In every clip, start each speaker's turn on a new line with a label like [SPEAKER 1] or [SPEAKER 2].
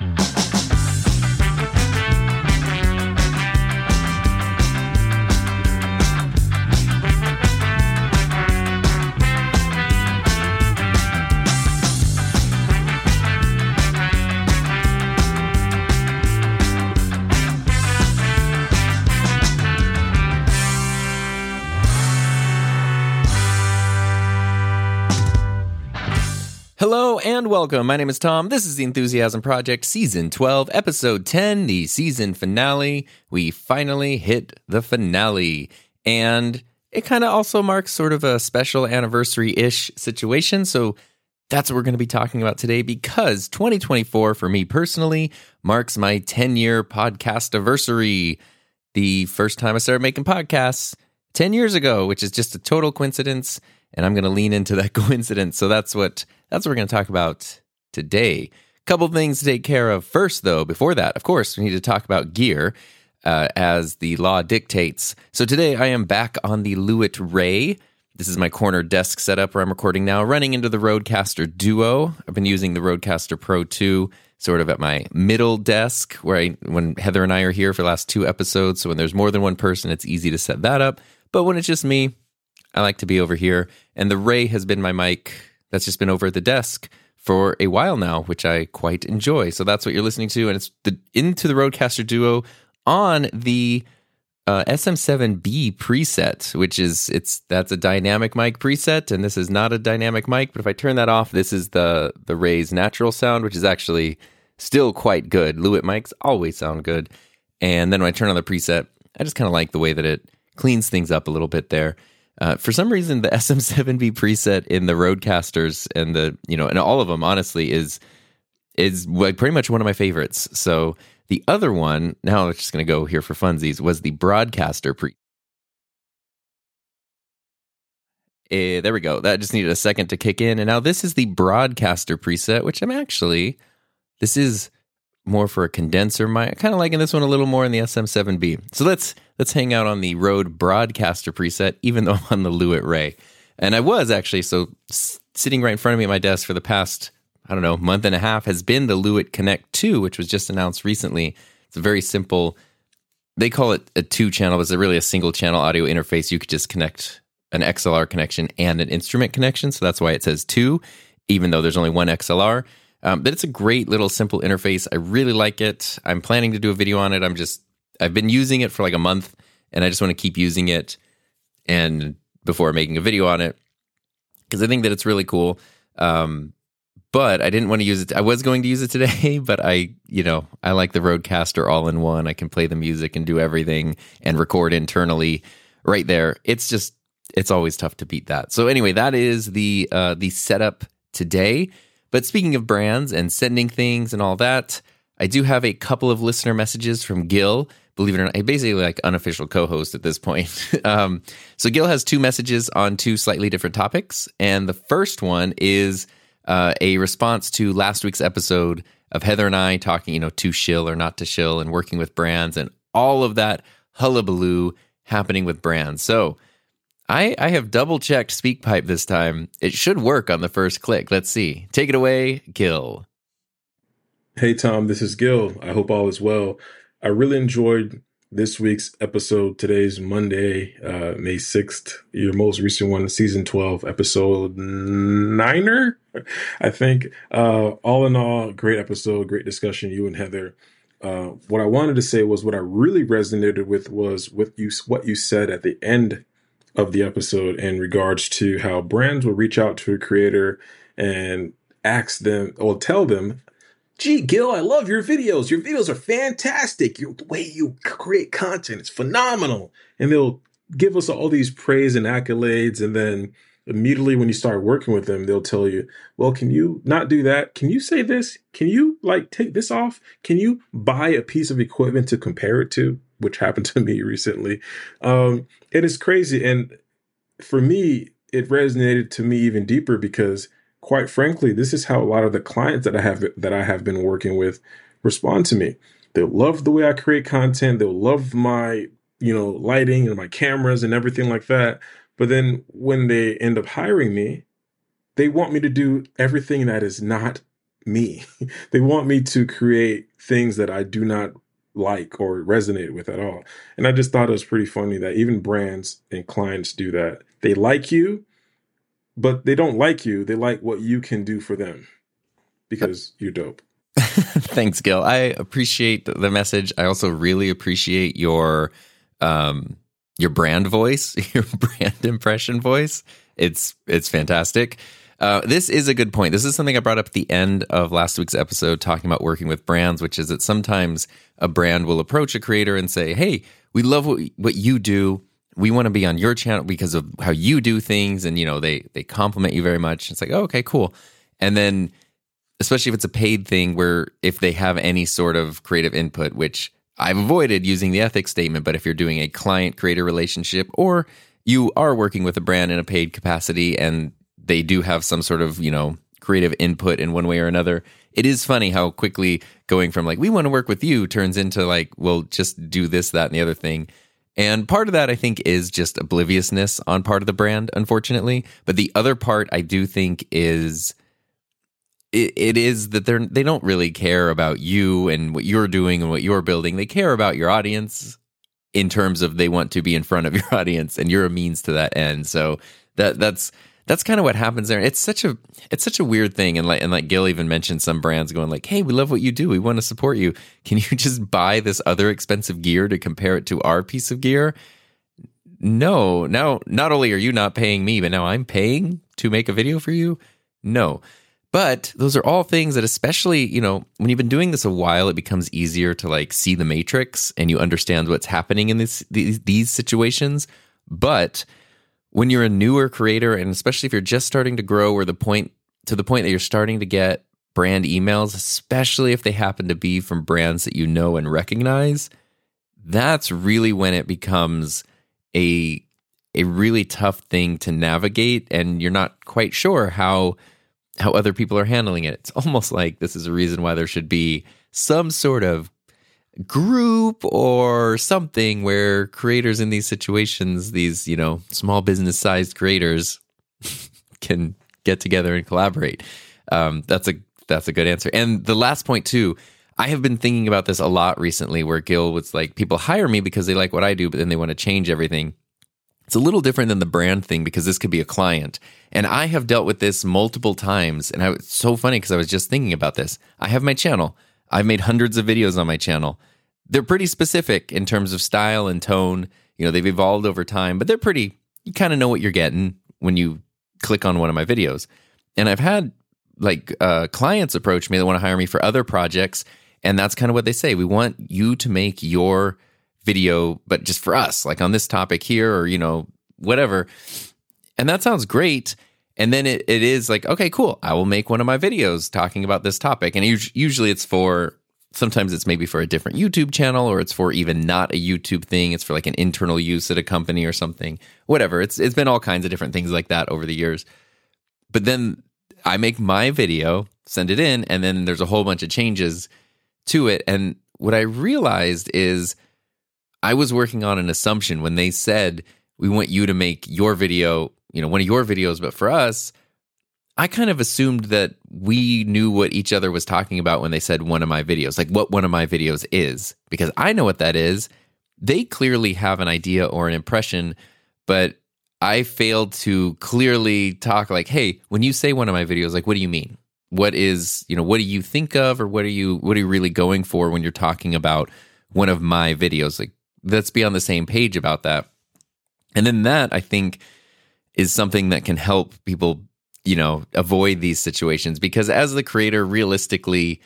[SPEAKER 1] Hello and welcome. My name is Tom. This is the Enthusiasm Project Season 12, Episode 10, the season finale. We finally hit the finale. And it kind of also marks sort of a special anniversary-ish situation. So that's what we're going to be talking about today because 2024, for me personally, marks my 10-year podcast anniversary. The first time I started making podcasts 10 years ago, which is just a total coincidence. And I'm going to lean into that coincidence. So that's what we're going to talk about today. Couple things to take care of first, though. Before that, of course, we need to talk about gear as the law dictates. So today I am back on the Lewitt Ray. This is my corner desk setup where I'm recording now, running into the Rodecaster Duo. I've been using the Rodecaster Pro 2 sort of at my middle desk when Heather and I are here for the last 2 episodes. So when there's more than one person, it's easy to set that up. But when it's just me, I like to be over here. And the Ray has been my mic that's just been over at the desk for a while now, which I quite enjoy. So that's what you're listening to. And it's into the Rodecaster Duo on the SM7B preset, which that's a dynamic mic preset. And this is not a dynamic mic. But if I turn that off, this is the Ray's natural sound, which is actually still quite good. Lewitt mics always sound good. And then when I turn on the preset, I just kind of like the way that it cleans things up a little bit there. For some reason, the SM7B preset in the Rodecasters and and all of them, honestly, is like pretty much one of my favorites. So the other one, now I'm just going to go here for funsies, was the Broadcaster preset. There we go. That just needed a second to kick in. And now this is the Broadcaster preset, which this is more for a condenser mic. I kind of liking this one a little more in the SM7B. So let's hang out on the Rode Broadcaster preset, even though I'm on the Lewitt Ray. And I was actually, sitting right in front of me at my desk for the past, month and a half has been the Lewitt Connect 2, which was just announced recently. It's a very simple, they call it a 2-channel, but it's really a single-channel audio interface. You could just connect an XLR connection and an instrument connection, so that's why it says 2, even though there's only one XLR. But it's a great little simple interface. I really like it. I'm planning to do a video on it. I've been using it for like a month, and I just want to keep using it and before making a video on it because I think that it's really cool. But I didn't want to use it. I was going to use it today, but I like the Rodecaster all-in-one. I can play the music and do everything and record internally right there. It's always tough to beat that. So anyway, that is the setup today. But speaking of brands and sending things and all that, I do have a couple of listener messages from Gil. Believe it or not, he's basically like unofficial co-host at this point. So Gil has 2 messages on 2 slightly different topics. And the first one is a response to last week's episode of Heather and I talking, to shill or not to shill and working with brands and all of that hullabaloo happening with brands. So I have double-checked SpeakPipe this time. It should work on the first click. Let's see. Take it away, Gil.
[SPEAKER 2] Hey, Tom, this is Gil. I hope all is well. I really enjoyed this week's episode. Today's Monday, May 6th, your most recent one, Season 12, Episode 9er, I think. All in all, great episode, great discussion, you and Heather. What I wanted to say was what I really resonated with was what you said at the end of the episode in regards to how brands will reach out to a creator and ask them or tell them, gee, Gil, I love your videos. Your videos are fantastic. The way you create content is phenomenal. And they'll give us all these praise and accolades. And then immediately when you start working with them, they'll tell you, well, can you not do that? Can you say this? Can you take this off? Can you buy a piece of equipment to compare it to? Which happened to me recently. It is crazy. And for me, it resonated to me even deeper because quite frankly, this is how a lot of the clients that I have been working with respond to me. They'll love the way I create content. They'll love my, lighting and my cameras and everything like that. But then when they end up hiring me, they want me to do everything that is not me. They want me to create things that I do not like or resonate with at all. And I just thought it was pretty funny that even brands and clients do that. They like you, but they don't like you. They like what you can do for them because you're dope.
[SPEAKER 1] Thanks, Gil. I appreciate the message. I also really appreciate your brand voice, your brand impression voice. It's fantastic. This is a good point. This is something I brought up at the end of last week's episode talking about working with brands, which is that sometimes a brand will approach a creator and say, hey, we love what you do. We want to be on your channel because of how you do things. And, they compliment you very much. It's like, oh, okay, cool. And then, especially if it's a paid thing where if they have any sort of creative input, which I've avoided using the ethics statement, but if you're doing a client-creator relationship or you are working with a brand in a paid capacity and they do have some sort of, creative input in one way or another, it is funny how quickly going from like, we want to work with you turns into like, well, just do this, that, and the other thing. And part of that, I think, is just obliviousness on part of the brand, unfortunately. But the other part I do think is it is that they don't really care about you and what you're doing and what you're building. They care about your audience in terms of they want to be in front of your audience, and you're a means to that end. So that's kind of what happens there. It's such a weird thing. And like Gil even mentioned some brands going like, hey, we love what you do. We want to support you. Can you just buy this other expensive gear to compare it to our piece of gear? No. Now, not only are you not paying me, but now I'm paying to make a video for you? No. But those are all things that, especially, when you've been doing this a while, it becomes easier to like see the matrix and you understand what's happening in these situations. But when you're a newer creator, and especially if you're just starting to grow, or to the point that you're starting to get brand emails, especially if they happen to be from brands that you know and recognize, that's really when it becomes a really tough thing to navigate, and you're not quite sure how other people are handling it. It's almost like this is a reason why there should be some sort of group or something where creators in these situations, these, small business sized creators can get together and collaborate. That's a good answer. And the last point too, I have been thinking about this a lot recently, where Gil was like, people hire me because they like what I do, but then they want to change everything. It's a little different than the brand thing because this could be a client. And I have dealt with this multiple times. And it's so funny because I was just thinking about this. I have my channel. I've made hundreds of videos on my channel. They're pretty specific in terms of style and tone. They've evolved over time, but you kind of know what you're getting when you click on one of my videos. And I've had clients approach me that want to hire me for other projects. And that's kind of what they say. We want you to make your video, but just for us, like on this topic here, or, whatever. And that sounds great. And then it is like, okay, cool. I will make one of my videos talking about this topic. And usually sometimes it's maybe for a different YouTube channel, or it's for even not a YouTube thing. It's for like an internal use at a company or something, whatever. It's been all kinds of different things like that over the years. But then I make my video, send it in, and then there's a whole bunch of changes to it. And what I realized is I was working on an assumption when they said, we want you to make your video, one of your videos, but for us, I kind of assumed that we knew what each other was talking about when they said one of my videos, like what one of my videos is, because I know what that is. They clearly have an idea or an impression, but I failed to clearly talk like, hey, when you say one of my videos, like, what do you mean? What do you think of, or what are you really going for when you're talking about one of my videos? Like, let's be on the same page about that. And then that, I think, is something that can help people, avoid these situations, because as the creator, realistically,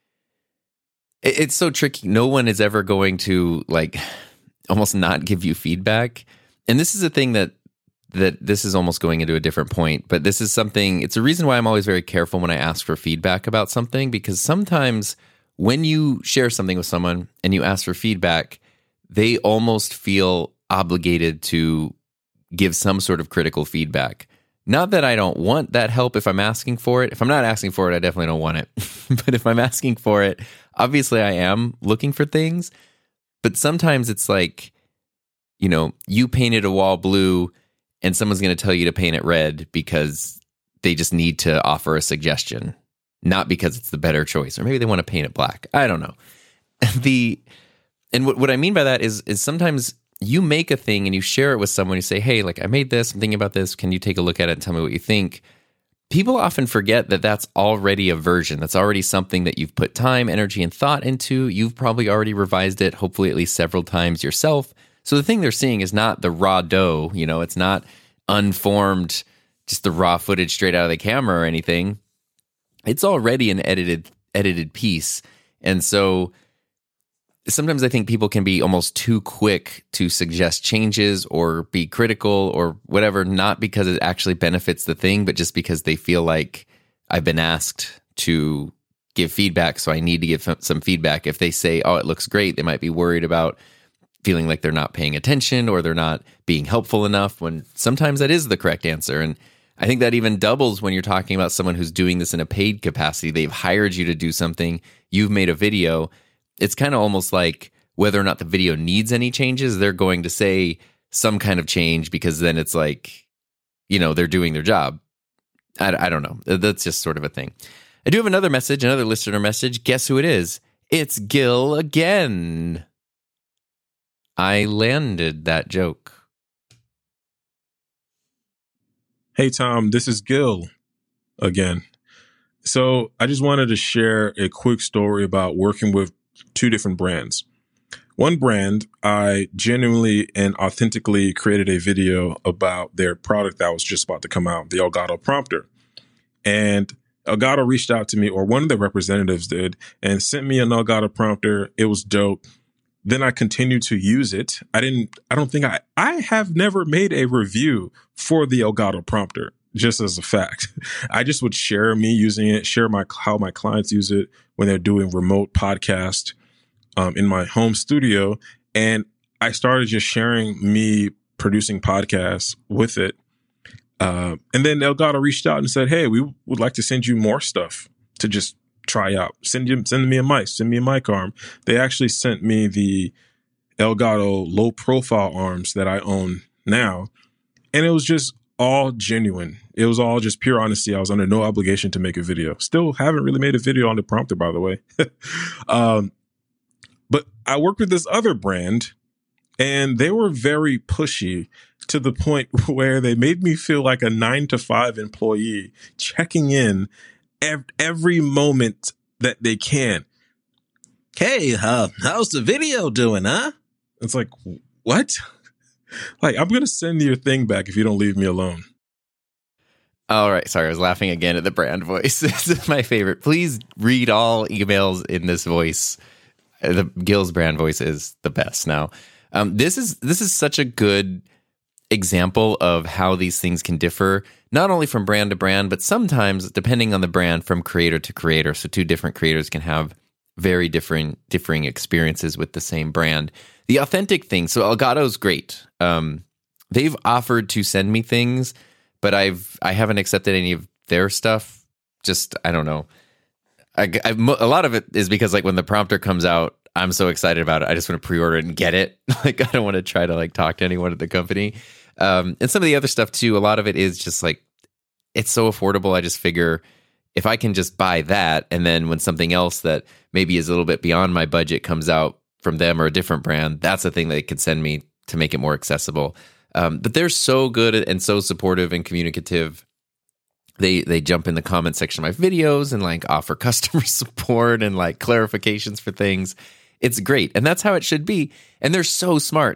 [SPEAKER 1] it's so tricky. No one is ever going to almost not give you feedback. And this is a thing that this is almost going into a different point, but this is something, it's a reason why I'm always very careful when I ask for feedback about something, because sometimes when you share something with someone and you ask for feedback, they almost feel obligated to give some sort of critical feedback. Not that I don't want that help if I'm asking for it. If I'm not asking for it, I definitely don't want it. But if I'm asking for it, obviously I am looking for things. But sometimes it's like, you painted a wall blue and someone's going to tell you to paint it red because they just need to offer a suggestion. not because it's the better choice, or maybe they want to paint it black. I don't know. And what I mean by that is sometimes you make a thing and you share it with someone. You say, hey, like I made this, I'm thinking about this. Can you take a look at it and tell me what you think? People often forget that that's already a version. That's already something that you've put time, energy, and thought into. You've probably already revised it, hopefully at least several times yourself. So the thing they're seeing is not the raw dough. It's not unformed, just the raw footage straight out of the camera or anything. It's already an edited piece. And so sometimes I think people can be almost too quick to suggest changes or be critical or whatever, not because it actually benefits the thing, but just because they feel like I've been asked to give feedback, so I need to give some feedback. If they say, oh, it looks great, they might be worried about feeling like they're not paying attention or they're not being helpful enough, when sometimes that is the correct answer. And I think that even doubles when you're talking about someone who's doing this in a paid capacity. They've hired you to do something. You've made a video. It's kind of almost like whether or not the video needs any changes, they're going to say some kind of change, because then it's like, they're doing their job. I don't know. That's just sort of a thing. I do have another listener message. Guess who it is? It's Gil again. I landed that joke.
[SPEAKER 2] Hey, Tom, this is Gil again. So I just wanted to share a quick story about working with two different brands. One brand, I genuinely and authentically created a video about their product that was just about to come out, the Elgato Prompter. And Elgato reached out to me, or one of the representatives did, and sent me an Elgato Prompter. It was dope. Then I continued to use it. I have never made a review for the Elgato Prompter, just as a fact. I just would share me using it, how my clients use it when they're doing remote podcast in my home studio. And I started just sharing me producing podcasts with it. And then Elgato reached out and said, hey, we would like to send you more stuff to just try out. Send me a mic, send me a mic arm. They actually sent me the Elgato low profile arms that I own now. And it was just all genuine. It was all just pure honesty. I was under no obligation to make a video. Still haven't really made a video on the prompter, by the way. But I worked with this other brand, and they were very pushy to the point where they made me feel like a 9-to-5 employee, checking in every moment that they can. Hey, how's the video doing, huh? It's like, what? Like, I'm going to send your thing back if you don't leave me alone.
[SPEAKER 1] All right. Sorry, I was laughing again at the brand voice. This is my favorite. Please read all emails in this voice. The Gil's brand voice is the best. Now, this is such a good example of how these things can differ, not only from brand to brand, but sometimes, depending on the brand, from creator to creator. So two different creators can have very differing experiences with the same brand. The authentic thing. So Elgato's great. They've offered to send me things, but I haven't accepted any of their stuff. Just, I don't know. A lot of it is because, like, when the prompter comes out, I'm so excited about it. I just want to pre-order it and get it. Like, I don't want to try to talk to anyone at the company. And some of the other stuff too, a lot of it is just like, it's so affordable. I just figure if I can just buy that, and then when something else that maybe is a little bit beyond my budget comes out from them or a different brand, that's the thing they could send me to make it more accessible. But they're so good and so supportive and communicative. They jump in the comment section of my videos and offer customer support and clarifications for things. It's great. And that's how it should be. And they're so smart.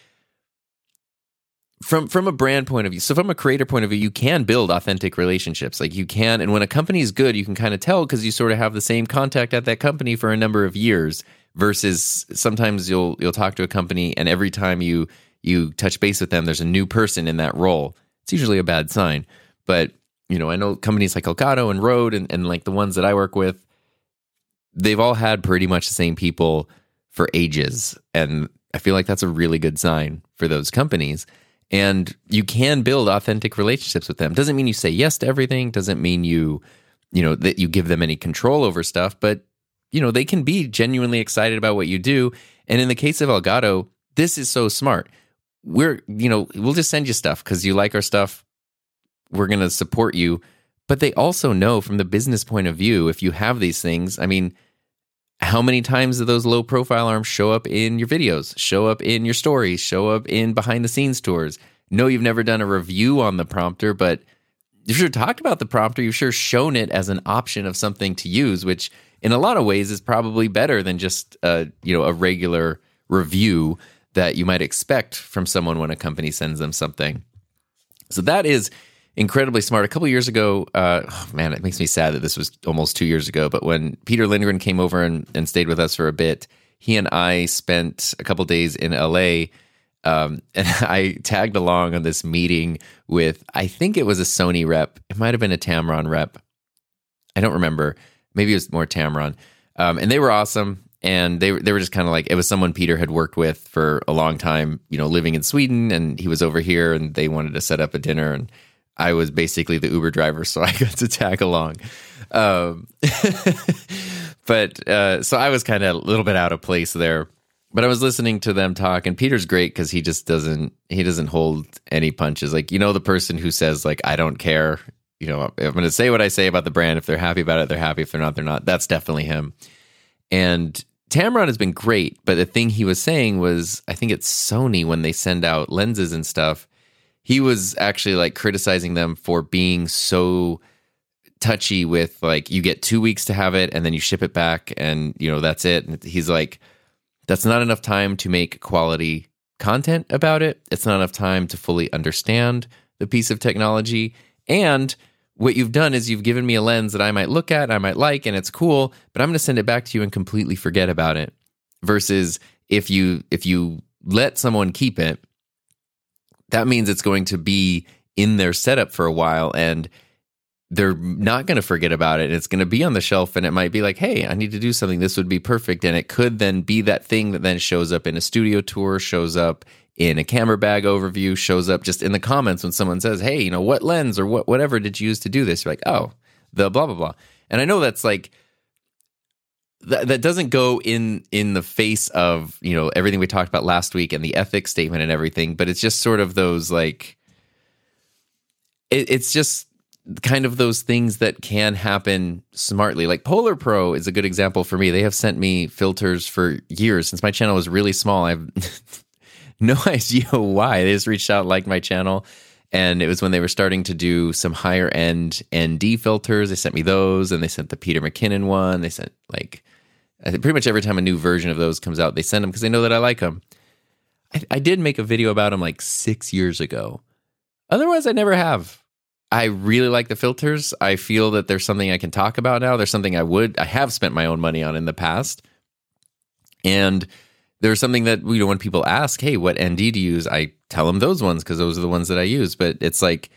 [SPEAKER 1] From a brand point of view, so from a creator point of view, you can build authentic relationships. You can, and when a company is good, you can kind of tell because you sort of have the same contact at that company for a number of years. Versus sometimes you'll talk to a company and every time you touch base with them, there's a new person in that role. It's usually a bad sign. But I know companies like Elgato and Rode and the ones that I work with, they've all had pretty much the same people for ages, and I feel like that's a really good sign for those companies. And you can build authentic relationships with them. Doesn't mean you say yes to everything. Doesn't mean that you give them any control over stuff. But they can be genuinely excited about what you do. And in the case of Elgato, this is so smart. We'll just send you stuff because you like our stuff. We're going to support you, But they also know from the business point of view, if you have these things, I mean, how many times do those low profile arms show up in your videos, show up in your stories, show up in behind the scenes tours? No, you've never done a review on the prompter, but you've sure talked about the prompter. You've sure shown it as an option of something to use, which in a lot of ways is probably better than just a regular review that you might expect from someone when a company sends them something. So that is incredibly smart. A couple of years ago, it makes me sad that this was almost 2 years ago, but when Peter Lindgren came over and stayed with us for a bit, he and I spent a couple days in LA, and I tagged along on this meeting with, I think it was a Sony rep. It might have been a Tamron rep. I don't remember. Maybe it was more Tamron. And they were awesome. And they were just kind of like, it was someone Peter had worked with for a long time, living in Sweden, and he was over here and they wanted to set up a dinner, and I was basically the Uber driver, so I got to tag along. But so I was kind of a little bit out of place there. But I was listening to them talk, and Peter's great because he just doesn't hold any punches. Like, the person who says, like, I don't care. I'm going to say what I say about the brand. If they're happy about it, they're happy. If they're not, they're not. That's definitely him. And Tamron has been great, but the thing he was saying was, I think it's Sony when they send out lenses and stuff, he was actually like criticizing them for being so touchy with, like, you get 2 weeks to have it and then you ship it back and, that's it. And he's like, that's not enough time to make quality content about it. It's not enough time to fully understand the piece of technology. And what you've done is you've given me a lens that I might look at, I might like, and it's cool, but I'm going to send it back to you and completely forget about it. Versus if you let someone keep it, that means it's going to be in their setup for a while, and they're not going to forget about it. It's going to be on the shelf, and it might be like, hey, I need to do something. This would be perfect. And it could then be that thing that then shows up in a studio tour, shows up in a camera bag overview, shows up just in the comments when someone says, hey, what lens or whatever did you use to do this? You're like, oh, the blah, blah, blah. And I know that's like, that doesn't go in the face of, everything we talked about last week and the ethics statement and everything, but it's just sort of those, like, it's just kind of those things that can happen smartly. Like Polar Pro is a good example for me. They have sent me filters for years. Since my channel was really small, I've no idea why. They just reached out, liked my channel, and it was when they were starting to do some higher end ND filters. They sent me those, and they sent the Peter McKinnon one. They sent, like, I think pretty much every time a new version of those comes out, they send them because they know that I like them. I did make a video about them like 6 years ago. Otherwise, I never have. I really like the filters. I feel that there's something I can talk about now. There's something I have spent my own money on in the past. And there's something that, when people ask, hey, what ND do you use? I tell them those ones because those are the ones that I use. But it's like,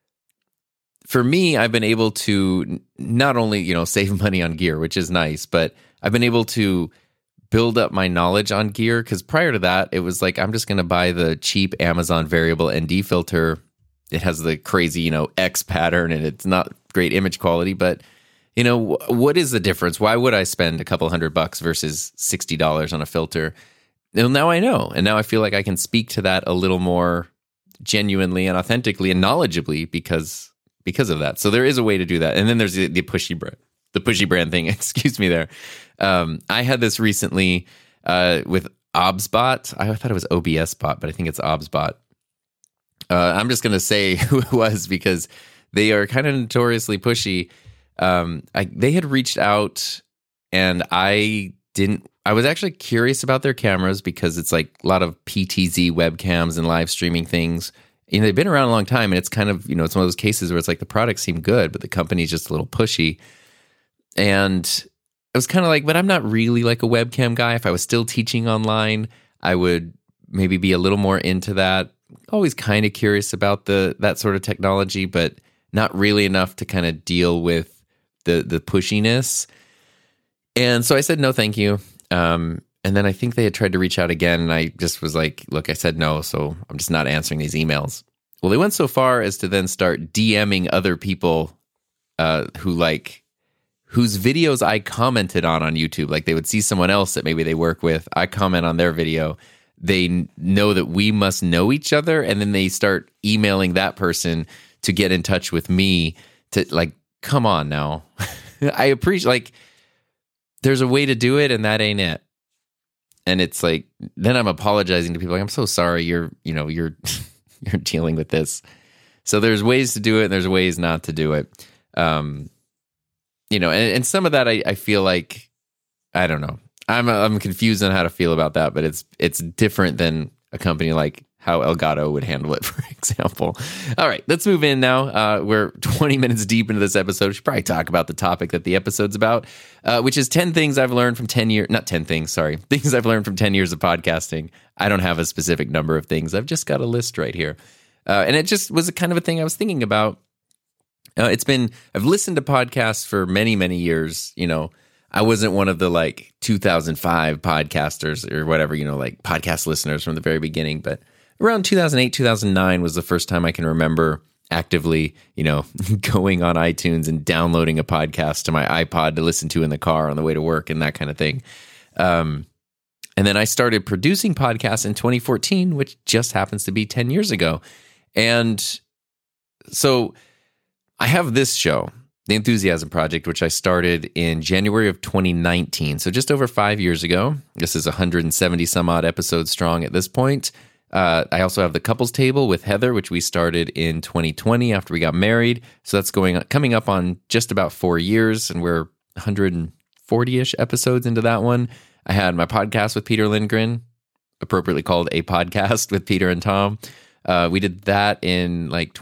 [SPEAKER 1] for me, I've been able to not only, save money on gear, which is nice, but I've been able to build up my knowledge on gear. Because prior to that, it was like, I'm just going to buy the cheap Amazon variable ND filter. It has the crazy, X pattern, and it's not great image quality, but what is the difference? Why would I spend a couple $100 versus $60 on a filter? Well, now I know, and now I feel like I can speak to that a little more genuinely and authentically and knowledgeably because of that. So there is a way to do that. And then there's the pushy brand thing. Excuse me there. I had this recently with OBSBot. I thought it was OBSBot, but I think it's OBSBot. I'm just going to say who it was because they are kind of notoriously pushy. They had reached out, and I was actually curious about their cameras because it's like a lot of PTZ webcams and live streaming things. They've been around a long time, and it's kind of, it's one of those cases where it's like the products seem good, but the company's just a little pushy. And I was kind of like, but I'm not really like a webcam guy. If I was still teaching online, I would maybe be a little more into that. Always kind of curious about that sort of technology, but not really enough to kind of deal with the pushiness. And so I said, no, thank you. And then I think they had tried to reach out again, and I just was like, look, I said no, so I'm just not answering these emails. Well, they went so far as to then start DMing other people whose videos I commented on YouTube. Like, they would see someone else that maybe they work with. I comment on their video. They know that we must know each other, and then they start emailing that person to get in touch with me to, like, come on now. I appreciate, like, there's a way to do it, and that ain't it. And it's like, then I'm apologizing to people. Like, I'm so sorry you're you're dealing with this. So there's ways to do it, and there's ways not to do it. And some of that I feel like, I don't know. I'm confused on how to feel about that, but it's different than a company like how Elgato would handle it, for example. All right, let's move in now. We're 20 minutes deep into this episode. We should probably talk about the topic that the episode's about, which is 10 things I've learned from 10 years, not 10 things, sorry, things I've learned from 10 years of podcasting. I don't have a specific number of things. I've just got a list right here. And it just was a kind of a thing I was thinking about. I've listened to podcasts for many, many years. I wasn't one of the like 2005 podcasters or whatever, like podcast listeners from the very beginning, but around 2008, 2009 was the first time I can remember actively, going on iTunes and downloading a podcast to my iPod to listen to in the car on the way to work and that kind of thing. And then I started producing podcasts in 2014, which just happens to be 10 years ago. And so I have this show, The Enthusiasm Project, which I started in January of 2019. So just over 5 years ago. This is 170 some odd episodes strong at this point. I also have the Couples Table with Heather, which we started in 2020 after we got married. So that's coming up on just about 4 years, and we're 140-ish episodes into that one. I had my podcast with Peter Lindgren, appropriately called A Podcast with Peter and Tom. We did that in like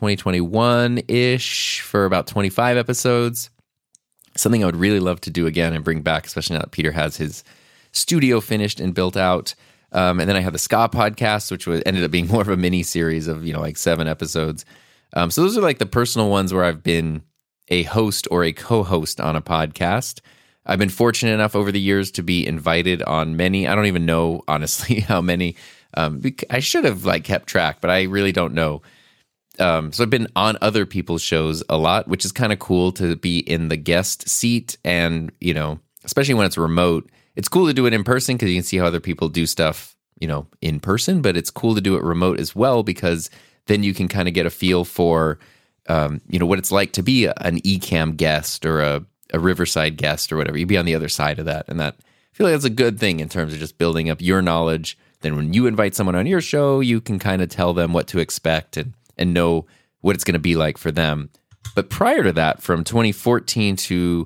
[SPEAKER 1] 2021-ish for about 25 episodes. Something I would really love to do again and bring back, especially now that Peter has his studio finished and built out. And then I have the Ska Podcast, which ended up being more of a mini series of, like 7 episodes. So those are like the personal ones where I've been a host or a co-host on a podcast. I've been fortunate enough over the years to be invited on many. I don't even know, honestly, how many. I should have kept track, but I really don't know. So I've been on other people's shows a lot, which is kind of cool to be in the guest seat. And, especially when it's remote, it's cool to do it in person because you can see how other people do stuff, in person. But it's cool to do it remote as well because then you can kind of get a feel for, what it's like to be an Ecamm guest or a Riverside guest or whatever. You'd be on the other side of that. And that, I feel like that's a good thing in terms of just building up your knowledge. Then when you invite someone on your show, you can kind of tell them what to expect and know what it's going to be like for them. But prior to that, from 2014 to,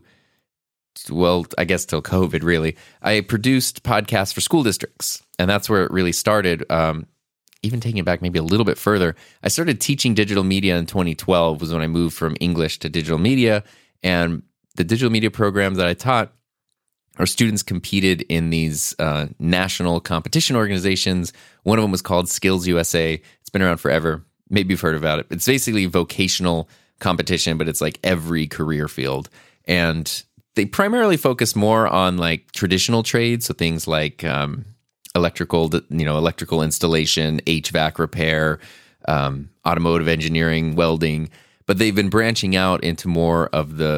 [SPEAKER 1] I guess till COVID, really, I produced podcasts for school districts. And that's where it really started. Even taking it back maybe a little bit further, I started teaching digital media in 2012 was when I moved from English to digital media. And the digital media programs that I taught, our students competed in these national competition organizations. One of them was called Skills USA. It's been around forever. Maybe you've heard about it. It's basically vocational competition, but it's like every career field. And they primarily focus more on like traditional trades, so things like electrical installation, HVAC repair, automotive engineering, welding. But they've been branching out into more of the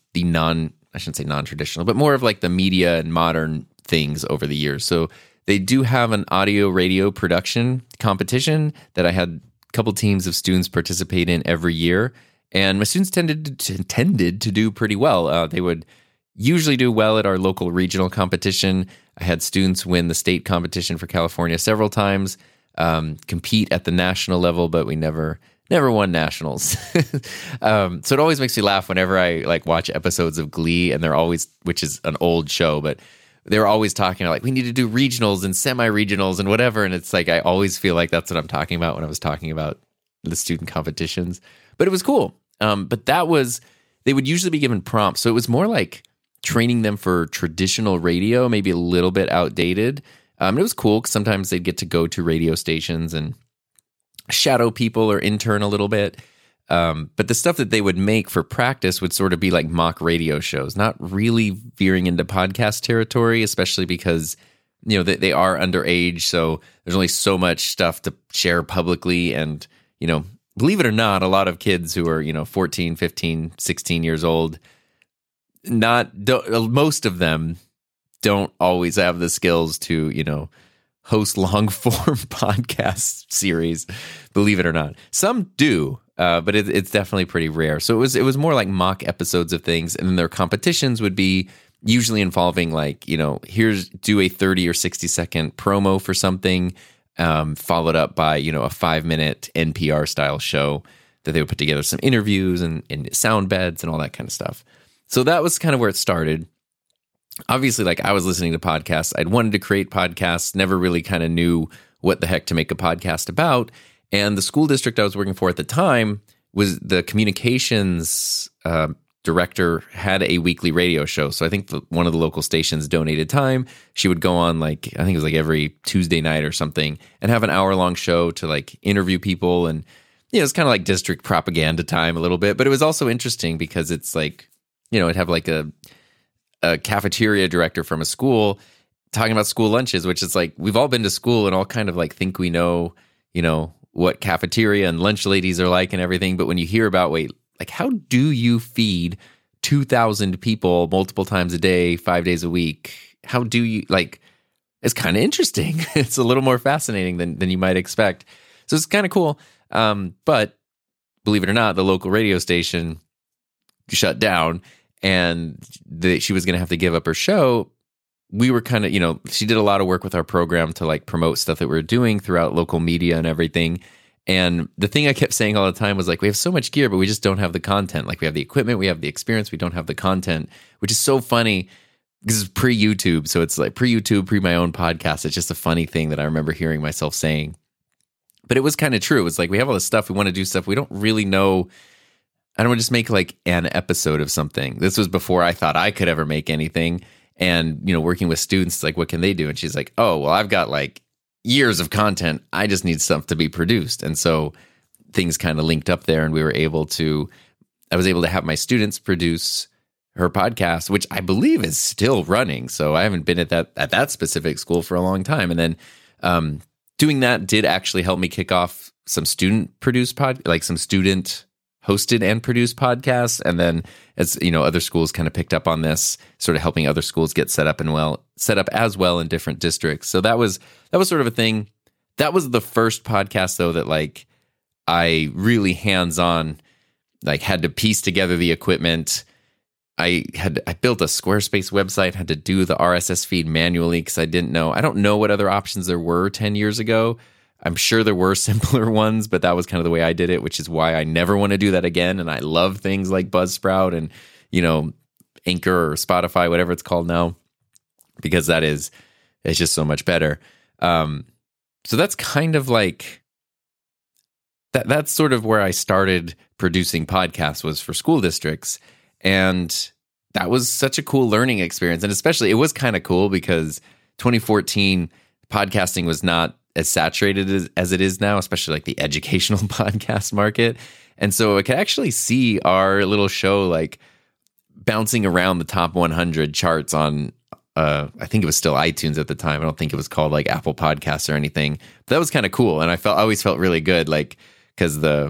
[SPEAKER 1] I shouldn't say non-traditional, but more of like the media and modern things over the years. So they do have an audio radio production competition that I had a couple teams of students participate in every year. And my students tended to do pretty well. They would usually do well at our local regional competition. I had students win the state competition for California several times, compete at the national level, but we never won nationals. So it always makes me laugh whenever I watch episodes of Glee, and they're always, which is an old show, but they're always talking about we need to do regionals and semi-regionals and whatever. And it's like, I always feel like that's what I'm talking about when I was talking about the student competitions, but it was cool. But they would usually be given prompts. So it was more like training them for traditional radio, maybe a little bit outdated. It was cool because sometimes they'd get to go to radio stations and shadow people or intern a little bit. But the stuff that they would make for practice would sort of be like mock radio shows, not really veering into podcast territory, especially because, they are underage. So there's only so much stuff to share publicly. And, believe it or not, a lot of kids who are, 14, 15, 16 years old, most of them don't always have the skills to, host long form podcast series, believe it or not. Some do, but it's definitely pretty rare. So it was more like mock episodes of things, and then their competitions would be usually involving like, here's do a 30 or 60 second promo for something, followed up by, a 5-minute NPR style show that they would put together some interviews and sound beds and all that kind of stuff. So that was kind of where it started. Obviously, like I was listening to podcasts. I'd wanted to create podcasts, never really kind of knew what the heck to make a podcast about. And the school district I was working for at the time was the communications director had a weekly radio show. So I think one of the local stations donated time. She would go on I think it was like every Tuesday night or something, and have an hour-long show to like interview people. And it's kind of like district propaganda time a little bit. But it was also interesting because it's like, it'd have like a cafeteria director from a school talking about school lunches, which is like, we've all been to school and all kind of like think we know, what cafeteria and lunch ladies are like and everything. But when you hear about, like, how do you feed 2,000 people multiple times a day, 5 days a week? How do you, it's kind of interesting. It's a little more fascinating than you might expect. So it's kind of cool. But believe it or not, the local radio station shut down, and she was going to have to give up her show. We were kind of, she did a lot of work with our program to like promote stuff that we were doing throughout local media and everything. And the thing I kept saying all the time was like, we have so much gear, but we just don't have the content. Like we have the equipment, we have the experience, we don't have the content, which is so funny because it's pre-YouTube. So it's like pre-YouTube, pre my own podcast. It's just a funny thing that I remember hearing myself saying. But it was kind of true. It's like, we have all this stuff, we want to do stuff, we don't really know. I don't want to just make like an episode of something. This was before I thought I could ever make anything. And, working with students, like, what can they do? And she's like, oh, well, I've got like years of content. I just need stuff to be produced. And so things kind of linked up there, and I was able to have my students produce her podcast, which I believe is still running. So I haven't been at that specific school for a long time. And then doing that did actually help me kick off some student produced some student hosted and produced podcasts. And then as other schools kind of picked up on this, sort of helping other schools get set up as well in different districts. So that was sort of a thing. That was the first podcast though that like I really hands-on like had to piece together the equipment. I built a Squarespace website, had to do the RSS feed manually because I don't know what other options there were 10 years ago. I'm sure there were simpler ones, but that was kind of the way I did it, which is why I never want to do that again. And I love things like Buzzsprout and, Anchor or Spotify, whatever it's called now, because it's just so much better. So that's kind of like, that's sort of where I started producing podcasts, was for school districts. And that was such a cool learning experience. And especially it was kind of cool because 2014 podcasting was not as saturated as it is now, especially like the educational podcast market. And so I could actually see our little show like bouncing around the top 100 charts on, I think it was still iTunes at the time. I don't think it was called like Apple Podcasts or anything. But that was kind of cool. And I always felt really good, like, because the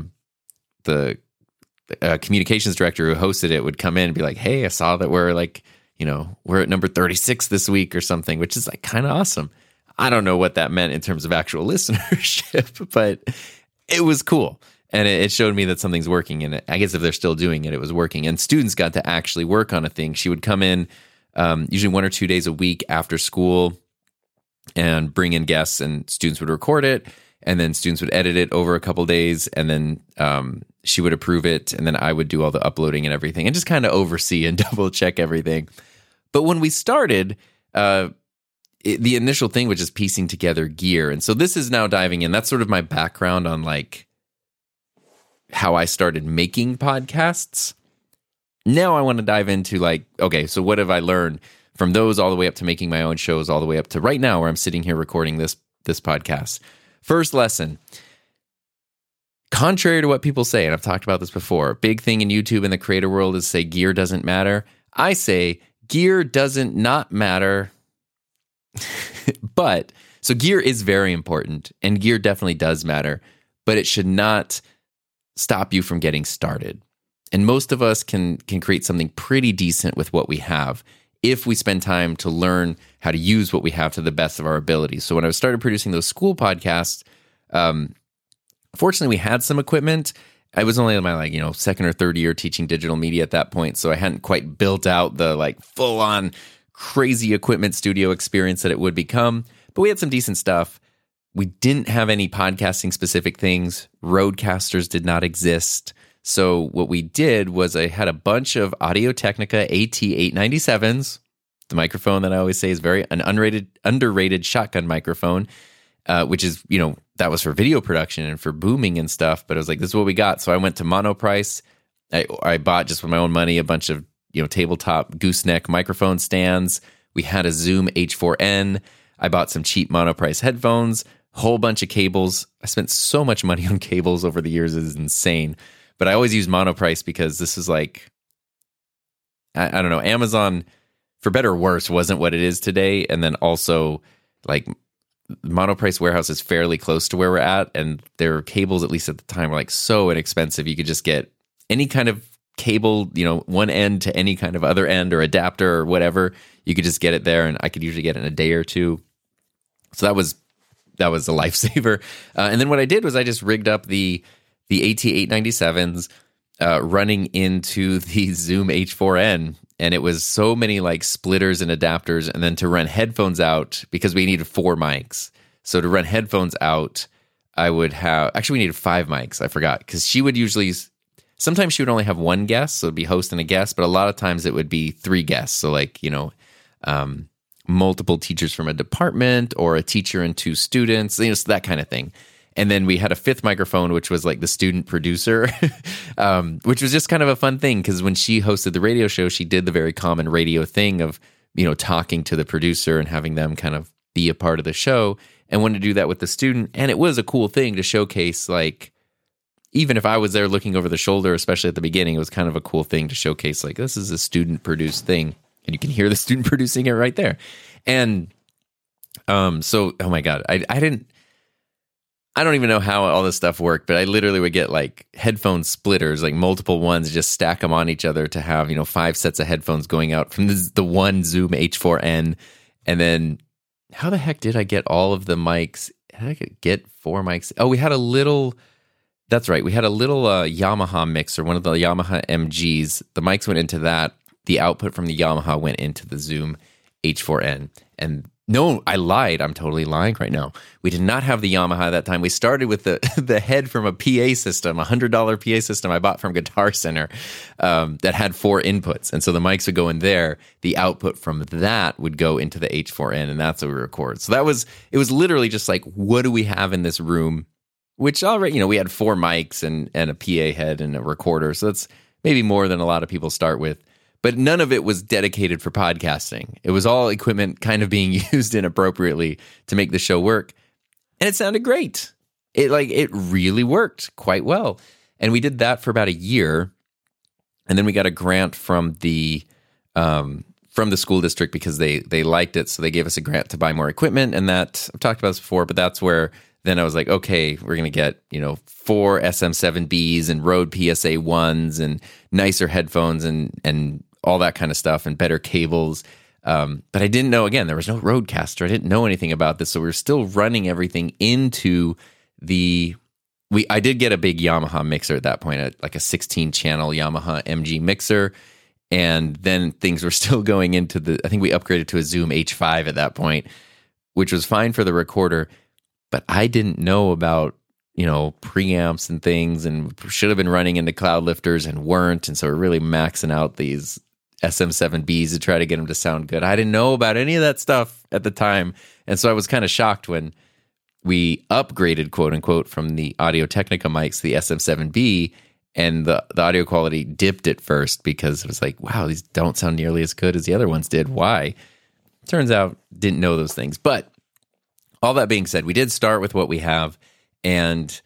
[SPEAKER 1] communications director who hosted it would come in and be like, hey, I saw that we're like, we're at number 36 this week or something, which is like kind of awesome. I don't know what that meant in terms of actual listenership, but it was cool. And it showed me that something's working. And I guess if they're still doing it, it was working. And students got to actually work on a thing. She would come in usually 1 or 2 days a week after school and bring in guests, and students would record it. And then students would edit it over a couple days. And then she would approve it. And then I would do all the uploading and everything and just kind of oversee and double check everything. But when we started, the initial thing was just piecing together gear. And so this is now diving in. That's sort of my background on like how I started making podcasts. Now I want to dive into like, okay, so what have I learned from those all the way up to making my own shows, all the way up to right now where I'm sitting here recording this podcast. First lesson, contrary to what people say, and I've talked about this before, big thing in YouTube and the creator world is say gear doesn't matter. I say gear doesn't not matter. But so gear is very important, and gear definitely does matter, but it should not stop you from getting started. And most of us can create something pretty decent with what we have if we spend time to learn how to use what we have to the best of our abilities. So when I started producing those school podcasts, fortunately we had some equipment. I was only in my second or third year teaching digital media at that point, so I hadn't quite built out the full on crazy equipment studio experience that it would become. But we had some decent stuff. We didn't have any podcasting specific things. Roadcasters did not exist. So what we did was I had a bunch of Audio-Technica AT897s, the microphone that I always say is an underrated shotgun microphone, which is, that was for video production and for booming and stuff. But I was like, this is what we got. So I went to Monoprice. I bought just with my own money a bunch of, tabletop gooseneck microphone stands. We had a Zoom H4n. I bought some cheap Monoprice headphones, whole bunch of cables. I spent so much money on cables over the years. It is insane. But I always use Monoprice because this is I don't know, Amazon, for better or worse, wasn't what it is today. And then also, Monoprice warehouse is fairly close to where we're at. And their cables, at least at the time, were so inexpensive. You could just get any kind of cable, one end to any kind of other end or adapter or whatever. You could just get it there. And I could usually get it in a day or two. So that was a lifesaver. And then what I did was I just rigged up the AT897s running into the Zoom H4n, and it was so many splitters and adapters, and then to run headphones out, because we needed 4 mics. So to run headphones out, we needed 5 mics. I forgot, because sometimes she would only have one guest, so it'd be host and a guest, but a lot of times it would be 3 guests. So multiple teachers from a department or a teacher and 2 students, so that kind of thing. And then we had a 5th microphone, which was the student producer, which was just kind of a fun thing because when she hosted the radio show, she did the very common radio thing of, talking to the producer and having them kind of be a part of the show, and wanted to do that with the student. And it was a cool thing to showcase, even if I was there looking over the shoulder, especially at the beginning, it was kind of a cool thing to showcase, this is a student produced thing. And you can hear the student producing it right there. And so, oh my God, I don't even know how all this stuff worked, but I literally would get headphone splitters, multiple ones, just stack them on each other to have, 5 sets of headphones going out from the one Zoom H4n. And then how the heck did I get all of the mics? How did I get 4 mics? Oh, we had a little Yamaha mixer, one of the Yamaha MGs. The mics went into that. The output from the Yamaha went into the Zoom H4n. And no, I lied. I'm totally lying right now. We did not have the Yamaha at that time. We started with the head from a PA system, a $100 PA system I bought from Guitar Center that had 4 inputs. And so the mics would go in there. The output from that would go into the H4n, and that's what we record. So it was literally just what do we have in this room? Which already, we had 4 mics and a PA head and a recorder. So that's maybe more than a lot of people start with. But none of it was dedicated for podcasting. It was all equipment kind of being used inappropriately to make the show work. And it sounded great. It really worked quite well. And we did that for about a year. And then we got a grant from the school district because they liked it. So they gave us a grant to buy more equipment. And that, I've talked about this before, but that's where then I was like, okay, we're going to get, 4 SM7Bs and Rode PSA 1s and nicer headphones and all that kind of stuff and better cables. But I didn't know, again, there was no Rodecaster. I didn't know anything about this. So we were still running everything into I did get a big Yamaha mixer at that point, a 16-channel Yamaha MG mixer. And then things were still going into I think we upgraded to a Zoom H5 at that point, which was fine for the recorder. But I didn't know about, preamps and things, and should have been running into cloud lifters and weren't. And so we're really maxing out these SM7Bs to try to get them to sound good. I didn't know about any of that stuff at the time. And so I was kind of shocked when we upgraded, quote unquote, from the Audio-Technica mics to the SM7B, and the audio quality dipped at first because it was wow, these don't sound nearly as good as the other ones did. Why? Turns out, didn't know those things. But all that being said, we did start with what we have. And,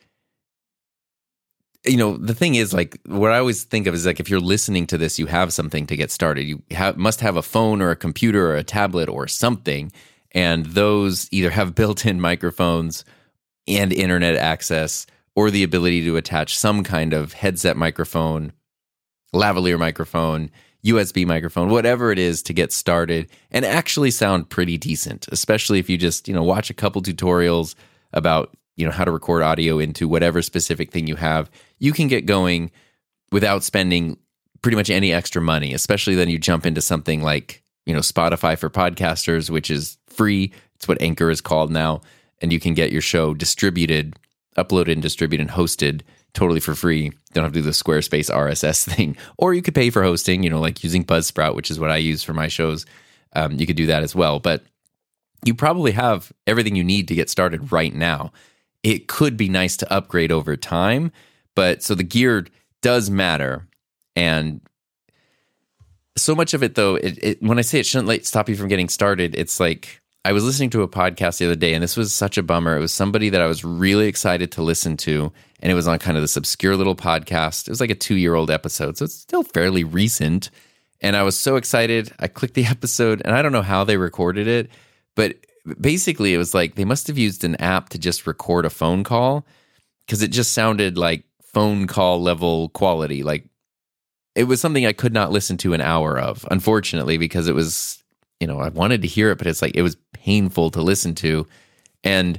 [SPEAKER 1] the thing is, what I always think of is if you're listening to this, you have something to get started. You must have a phone or a computer or a tablet or something. And those either have built-in microphones and internet access, or the ability to attach some kind of headset microphone, lavalier microphone, USB microphone, whatever it is to get started and actually sound pretty decent, especially if you just, watch a couple tutorials about, how to record audio into whatever specific thing you have. You can get going without spending pretty much any extra money, especially then you jump into something like, Spotify for podcasters, which is free. It's what Anchor is called now. And you can get your show uploaded and distributed and hosted totally for free. You don't have to do the Squarespace RSS thing. Or you could pay for hosting, like using Buzzsprout, which is what I use for my shows. You could do that as well. But you probably have everything you need to get started right now. It could be nice to upgrade over time. But so the gear does matter. And so much of it, though, when I say it shouldn't stop you from getting started, it's like I was listening to a podcast the other day, and this was such a bummer. It was somebody that I was really excited to listen to, and it was on kind of this obscure little podcast. It was like a 2-year-old episode, so it's still fairly recent. And I was so excited. I clicked the episode, and I don't know how they recorded it, but basically it was like they must have used an app to just record a phone call because it just sounded like phone call level quality. Like it was something I could not listen to an hour of, unfortunately, because it was, I wanted to hear it, but it's like it was painful to listen to. And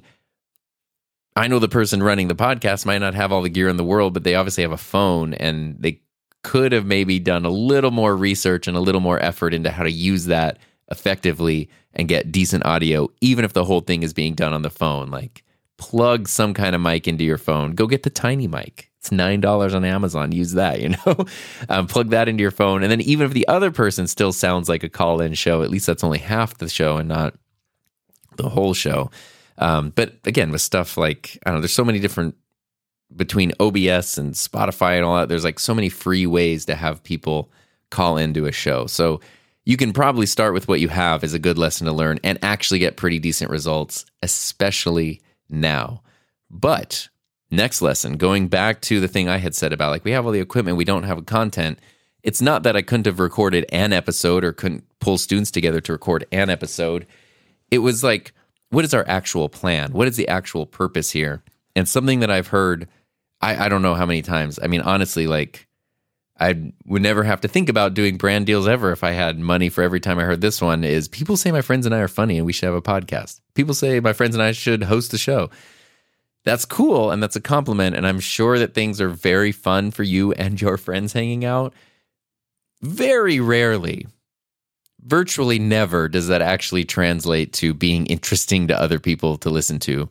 [SPEAKER 1] I know the person running the podcast might not have all the gear in the world, but they obviously have a phone, and they could have maybe done a little more research and a little more effort into how to use that effectively and get decent audio, even if the whole thing is being done on the phone. Like plug some kind of mic into your phone. Go get the tiny mic. It's $9 on Amazon. Use that, plug that into your phone. And then even if the other person still sounds like a call-in show, at least that's only half the show and not the whole show. But again, with stuff like, I don't know, there's so many different, between OBS and Spotify and all that, there's like so many free ways to have people call into a show. So you can probably start with what you have as a good lesson to learn and actually get pretty decent results, especially now. But next lesson, going back to the thing I had said about like we have all the equipment, we don't have content. It's not that I couldn't have recorded an episode or couldn't pull students together to record an episode. It was like, what is our actual plan? What is the actual purpose here? And something that I've heard, I don't know how many times. I mean, honestly, like I would never have to think about doing brand deals ever if I had money for every time I heard this one, is people say my friends and I are funny and we should have a podcast. People say my friends and I should host a show. That's cool, and that's a compliment, and I'm sure that things are very fun for you and your friends hanging out. Very rarely, virtually never, does that actually translate to being interesting to other people to listen to.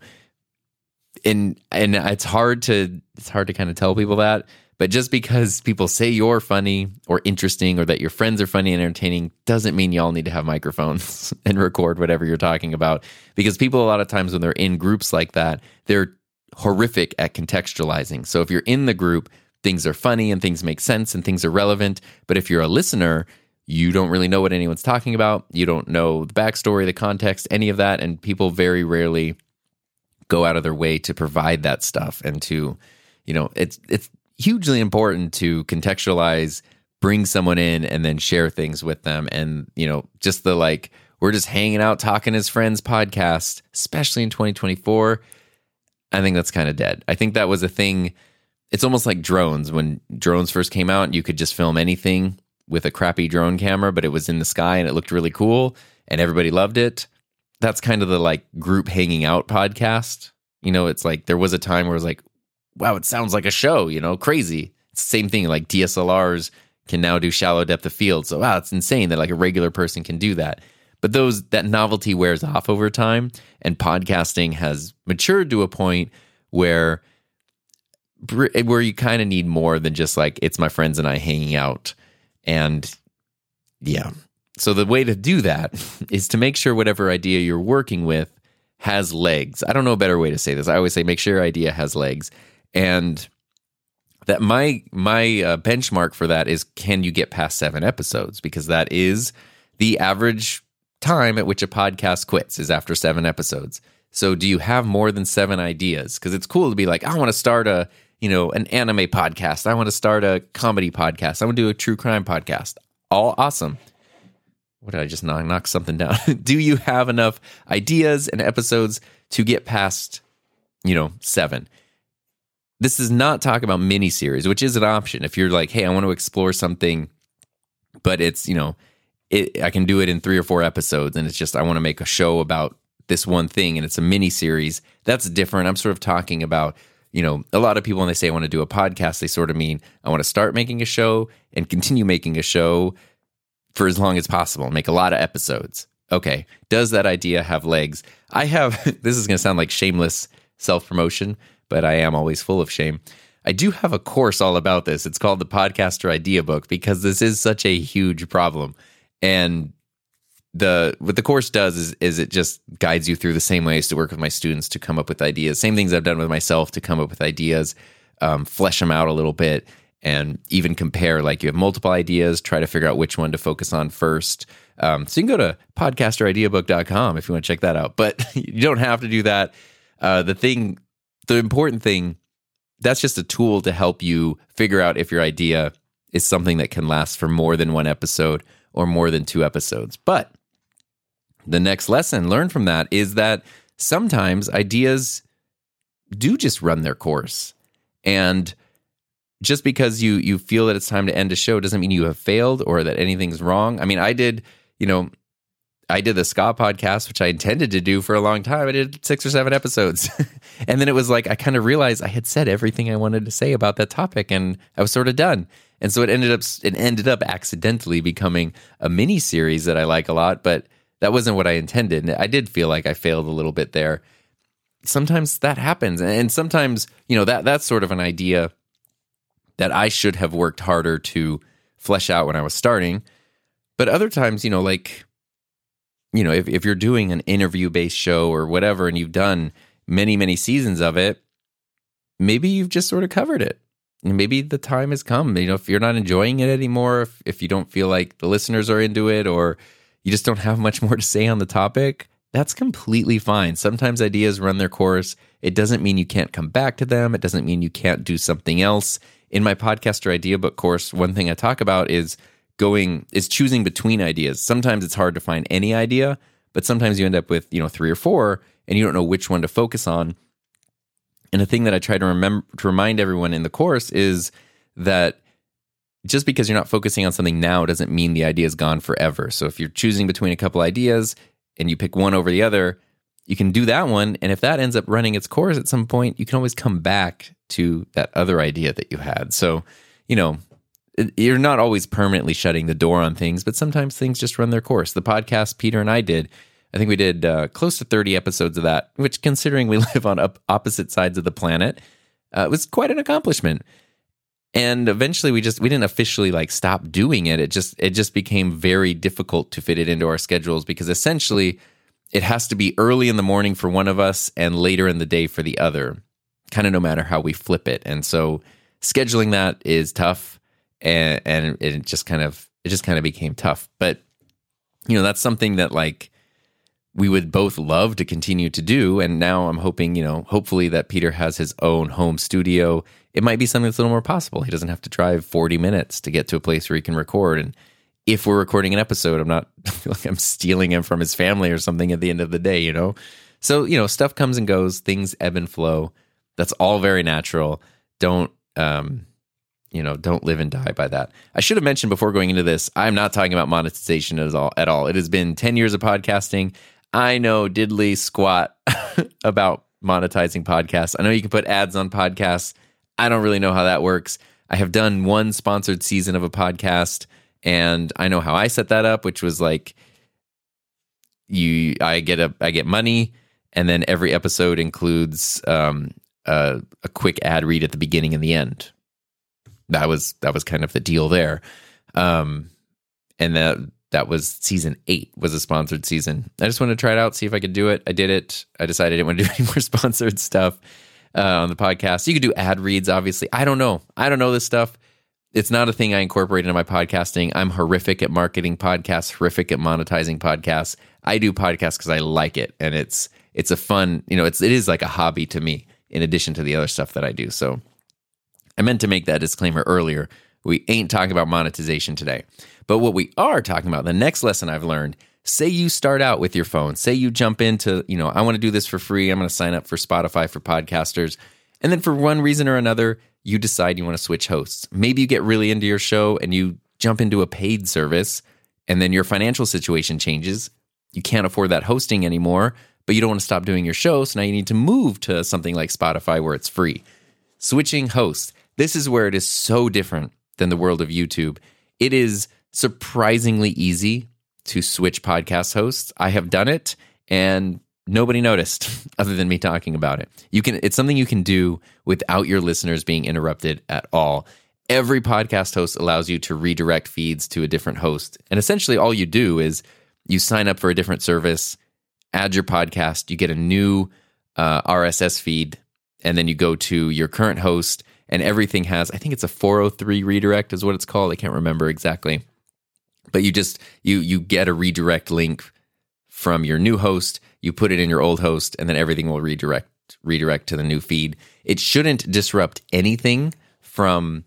[SPEAKER 1] And it's hard to kind of tell people that, but just because people say you're funny or interesting or that your friends are funny and entertaining doesn't mean y'all need to have microphones and record whatever you're talking about. Because people, a lot of times when they're in groups like that, they're horrific at contextualizing. So if you're in the group, things are funny and things make sense and things are relevant. But if you're a listener, you don't really know what anyone's talking about. You don't know the backstory, the context, any of that. And people very rarely go out of their way to provide that stuff. And to, it's hugely important to contextualize, bring someone in, and then share things with them. And, just the like, we're just hanging out, talking as friends podcast, especially in 2024, I think that's kind of dead. I think that was a thing. It's almost like drones. When drones first came out, you could just film anything with a crappy drone camera, but it was in the sky and it looked really cool and everybody loved it. That's kind of the like group hanging out podcast. It's like there was a time where it was like, wow, it sounds like a show, crazy. It's the same thing, like DSLRs can now do shallow depth of field. So wow, it's insane that like a regular person can do that. But that novelty wears off over time, and podcasting has matured to a point where you kind of need more than just like, it's my friends and I hanging out. And yeah. So the way to do that is to make sure whatever idea you're working with has legs. I don't know a better way to say this. I always say, make sure your idea has legs. And that my benchmark for that is, can you get past 7 episodes? Because that is the average time at which a podcast quits, is after 7 episodes. So do you have more than 7 ideas? Because it's cool to be like, I want to start an anime podcast. I want to start a comedy podcast. I want to do a true crime podcast. All awesome. What did I just knock something down? Do you have enough ideas and episodes to get past, 7? This does not talk about miniseries, which is an option. If you're like, hey, I want to explore something but it's, I can do it in 3 or 4 episodes, and it's just, I want to make a show about this one thing, and it's a mini series. That's different. I'm sort of talking about, a lot of people, when they say I want to do a podcast, they sort of mean I want to start making a show and continue making a show for as long as possible, make a lot of episodes. Okay, does that idea have legs? This is going to sound like shameless self-promotion, but I am always full of shame. I do have a course all about this. It's called the Podcaster Idea Book, because this is such a huge problem. And what the course does is it just guides you through the same ways to work with my students to come up with ideas. Same things I've done with myself to come up with ideas, flesh them out a little bit, and even compare. Like, you have multiple ideas, try to figure out which one to focus on first. So you can go to podcasterideabook.com if you want to check that out. But you don't have to do that. The important thing, that's just a tool to help you figure out if your idea is something that can last for more than 1 episode or more than 2 episodes. But the next lesson learned from that is that sometimes ideas do just run their course. And just because you feel that it's time to end a show doesn't mean you have failed or that anything's wrong. I mean, I did the ska podcast, which I intended to do for a long time. I did 6 or 7 episodes. And then it was like, I kind of realized I had said everything I wanted to say about that topic, and I was sort of done. And so it ended up accidentally becoming a mini series that I like a lot, but that wasn't what I intended. And I did feel like I failed a little bit there. Sometimes that happens. And sometimes, that's sort of an idea that I should have worked harder to flesh out when I was starting. But other times, if you're doing an interview-based show or whatever, and you've done many, many seasons of it, maybe you've just sort of covered it. And maybe the time has come. If you're not enjoying it anymore, if you don't feel like the listeners are into it, or you just don't have much more to say on the topic, that's completely fine. Sometimes ideas run their course. It doesn't mean you can't come back to them. It doesn't mean you can't do something else. In my Podcaster Idea Book course, one thing I talk about is choosing between ideas. Sometimes it's hard to find any idea, but sometimes you end up with 3 or 4, and you don't know which one to focus on. And the thing that I try to remind everyone in the course is that just because you're not focusing on something now doesn't mean the idea is gone forever. So if you're choosing between a couple ideas and you pick one over the other, you can do that one. And if that ends up running its course at some point, you can always come back to that other idea that you had. So, you're not always permanently shutting the door on things, but sometimes things just run their course. The podcast Peter and I did, I think we did close to 30 episodes of that, which, considering we live on opposite sides of the planet, it was quite an accomplishment. And eventually we didn't officially stop doing it. It just became very difficult to fit it into our schedules, because essentially it has to be early in the morning for one of us and later in the day for the other, kind of no matter how we flip it. And so scheduling that is tough, and it just kind of became tough. But that's something that we would both love to continue to do. And now I'm hoping, hopefully that Peter has his own home studio. It might be something that's a little more possible. He doesn't have to drive 40 minutes to get to a place where he can record. And if we're recording an episode, I'm not feel like I'm stealing him from his family or something at the end of the day, So, stuff comes and goes, things ebb and flow. That's all very natural. Don't live and die by that. I should have mentioned before going into this, I'm not talking about monetization at all. It has been 10 years of podcasting. I know diddly squat about monetizing podcasts. I know you can put ads on podcasts. I don't really know how that works. I have done one sponsored season of a podcast, and I know how I set that up, which was I get money, and then every episode includes a quick ad read at the beginning and the end. That was kind of the deal there. And that was season 8 was a sponsored season. I just wanted to try it out, see if I could do it. I did it. I decided I didn't want to do any more sponsored stuff on the podcast. You could do ad reads, obviously. I don't know this stuff. It's not a thing I incorporate into my podcasting. I'm horrific at marketing podcasts, horrific at monetizing podcasts. I do podcasts because I like it, and it's a fun, it is like a hobby to me in addition to the other stuff that I do. So I meant to make that disclaimer earlier. We ain't talking about monetization today. But what we are talking about, the next lesson I've learned, say you start out with your phone. Say you jump into, I want to do this for free. I'm going to sign up for Spotify for podcasters. And then for one reason or another, you decide you want to switch hosts. Maybe you get really into your show and you jump into a paid service and then your financial situation changes. You can't afford that hosting anymore, but you don't want to stop doing your show. So now you need to move to something like Spotify where it's free. Switching hosts. This is where it is so different than the world of YouTube. It is surprisingly easy to switch podcast hosts. I have done it and nobody noticed other than me talking about it. It's something you can do without your listeners being interrupted at all. Every podcast host allows you to redirect feeds to a different host. And essentially all you do is you sign up for a different service, add your podcast, you get a new RSS feed, and then you go to your current host, and everything has, I think it's a 403 redirect is what it's called. I can't remember exactly. But you just, you get a redirect link from your new host, you put it in your old host, and then everything will redirect to the new feed. It shouldn't disrupt anything from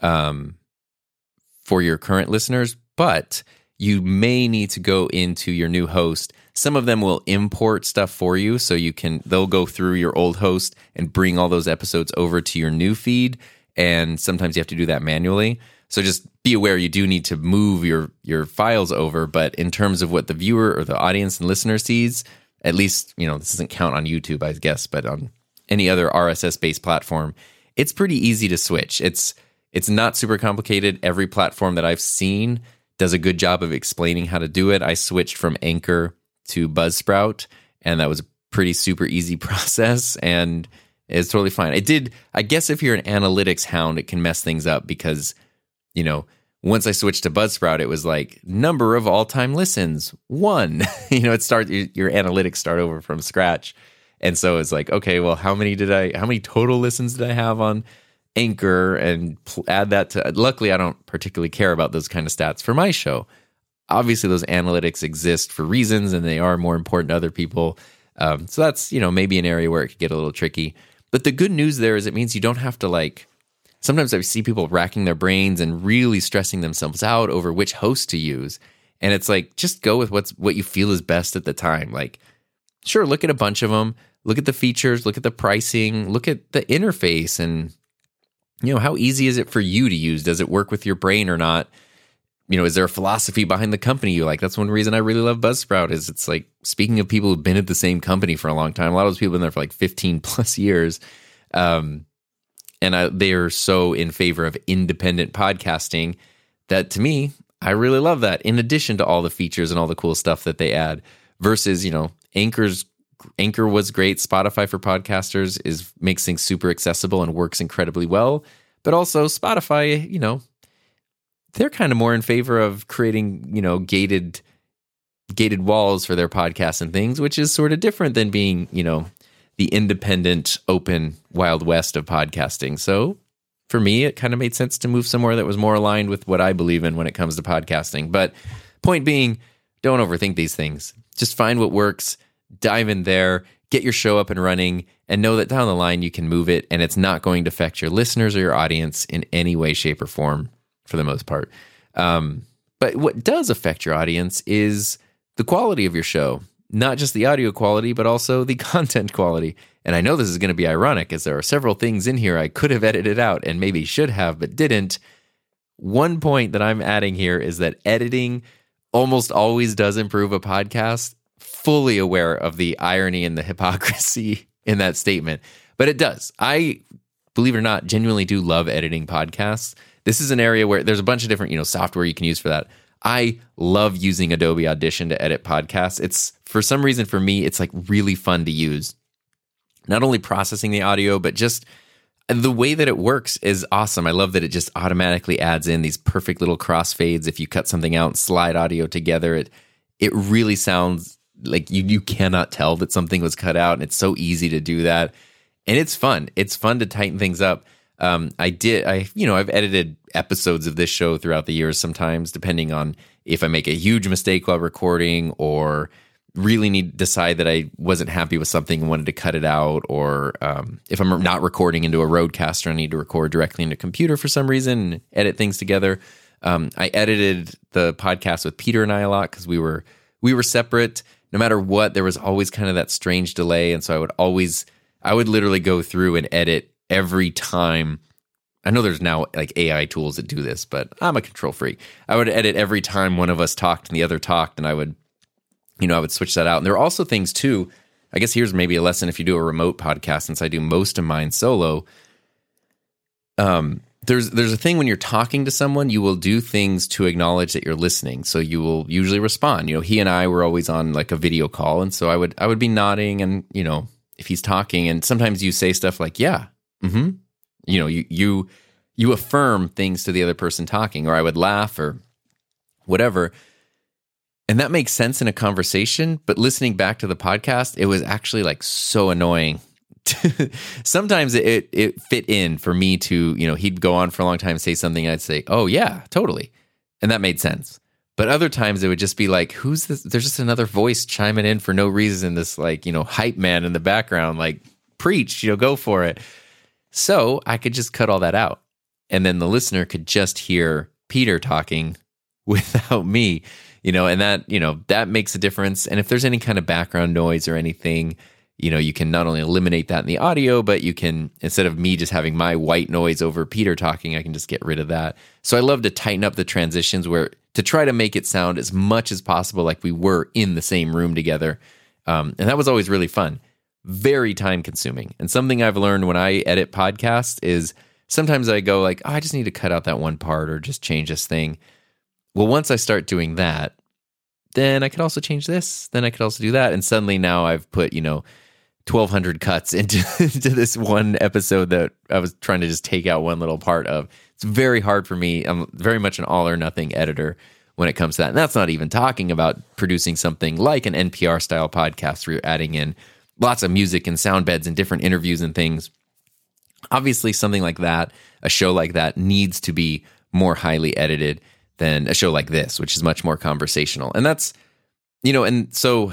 [SPEAKER 1] for your current listeners, but you may need to go into your new host. Some of them will import stuff for you, so they'll go through your old host and bring all those episodes over to your new feed, and sometimes you have to do that manually. So just be aware you do need to move your files over, but in terms of what the viewer or the audience and listener sees, at least, this doesn't count on YouTube, I guess, but on any other RSS-based platform, it's pretty easy to switch. It's not super complicated. Every platform that I've seen does a good job of explaining how to do it. I switched from Anchor to Buzzsprout, and that was a pretty super easy process, and it's totally fine. I guess if you're an analytics hound, it can mess things up because, once I switched to Buzzsprout, it was like number of all-time listens, 1. Your analytics start over from scratch. And so it's like, okay, well, how many total listens did I have on Anchor, and add that to, luckily I don't particularly care about those kind of stats for my show. Obviously those analytics exist for reasons and they are more important to other people. So that's, maybe an area where it could get a little tricky. But the good news there is it means you don't have to sometimes I see people racking their brains and really stressing themselves out over which host to use. And it's like, just go with what you feel is best at the time. Sure, look at a bunch of them, look at the features, look at the pricing, look at the interface, and how easy is it for you to use? Does it work with your brain or not? Is there a philosophy behind the company you like? That's one reason I really love Buzzsprout is it's like, speaking of people who've been at the same company for a long time, a lot of those people have been there for 15 plus years. And they are so in favor of independent podcasting that to me, I really love that. In addition to all the features and all the cool stuff that they add versus, Anchor was great. Spotify for podcasters makes things super accessible and works incredibly well. But also Spotify, they're kind of more in favor of creating, gated walls for their podcasts and things, which is sort of different than being, the independent, open Wild West of podcasting. So for me, it kind of made sense to move somewhere that was more aligned with what I believe in when it comes to podcasting. But point being, don't overthink these things. Just find what works. Dive in there, get your show up and running, and know that down the line you can move it and it's not going to affect your listeners or your audience in any way, shape, or form for the most part. But what does affect your audience is the quality of your show, not just the audio quality, but also the content quality. And I know this is going to be ironic as there are several things in here I could have edited out and maybe should have, but didn't. One point that I'm adding here is that editing almost always does improve a podcast. Fully aware of the irony and the hypocrisy in that statement, but it does. I, believe it or not, genuinely do love editing podcasts. This is an area where there's a bunch of different, software you can use for that. I love using Adobe Audition to edit podcasts. It's, for some reason for me, it's really fun to use. Not only processing the audio, but just the way that it works is awesome. I love that it just automatically adds in these perfect little crossfades. If you cut something out and slide audio together, it really sounds like you cannot tell that something was cut out, and it's so easy to do that. And it's fun. It's fun to tighten things up. I've edited episodes of this show throughout the years sometimes, depending on if I make a huge mistake while recording or really decide that I wasn't happy with something and wanted to cut it out, or if I'm not recording into a Rodecaster, I need to record directly into a computer for some reason and edit things together. I edited the podcast with Peter and I a lot because we were separate. No matter what, there was always kind of that strange delay. And so I would literally go through and edit every time I know there's now like AI tools that do this, but I'm a control freak. I would edit every time one of us talked and the other talked, and I would switch that out. And there are also things too, I guess here's maybe a lesson if you do a remote podcast, since I do most of mine solo. There's a thing when you're talking to someone, you will do things to acknowledge that you're listening. So you will usually respond. He and I were always on like a video call, and so I would be nodding, and if he's talking, and sometimes you say stuff like, yeah, mm-hmm. You affirm things to the other person talking, or I would laugh or whatever. And that makes sense in a conversation, but listening back to the podcast, it was actually like so annoying. Sometimes it fit in for me to, he'd go on for a long time and say something, and I'd say, oh yeah, totally. And that made sense. But other times it would just be like, who's this? There's just another voice chiming in for no reason. This like, hype man in the background, like preach, go for it. So I could just cut all that out. And then the listener could just hear Peter talking without me, and that makes a difference. And if there's any kind of background noise or anything, you can not only eliminate that in the audio, but you can, instead of me just having my white noise over Peter talking, I can just get rid of that. So I love to tighten up the transitions to try to make it sound as much as possible like we were in the same room together. And that was always really fun. Very time consuming. And something I've learned when I edit podcasts is sometimes I go like, oh, I just need to cut out that one part or just change this thing. Well, once I start doing that, then I could also change this. Then I could also do that. And suddenly now I've put, 1,200 cuts into this one episode that I was trying to just take out one little part of. It's very hard for me. I'm very much an all or nothing editor when it comes to that. And that's not even talking about producing something like an NPR style podcast where you're adding in lots of music and sound beds and different interviews and things. Obviously, something like that, a show like that, needs to be more highly edited than a show like this, which is much more conversational. And that's, and so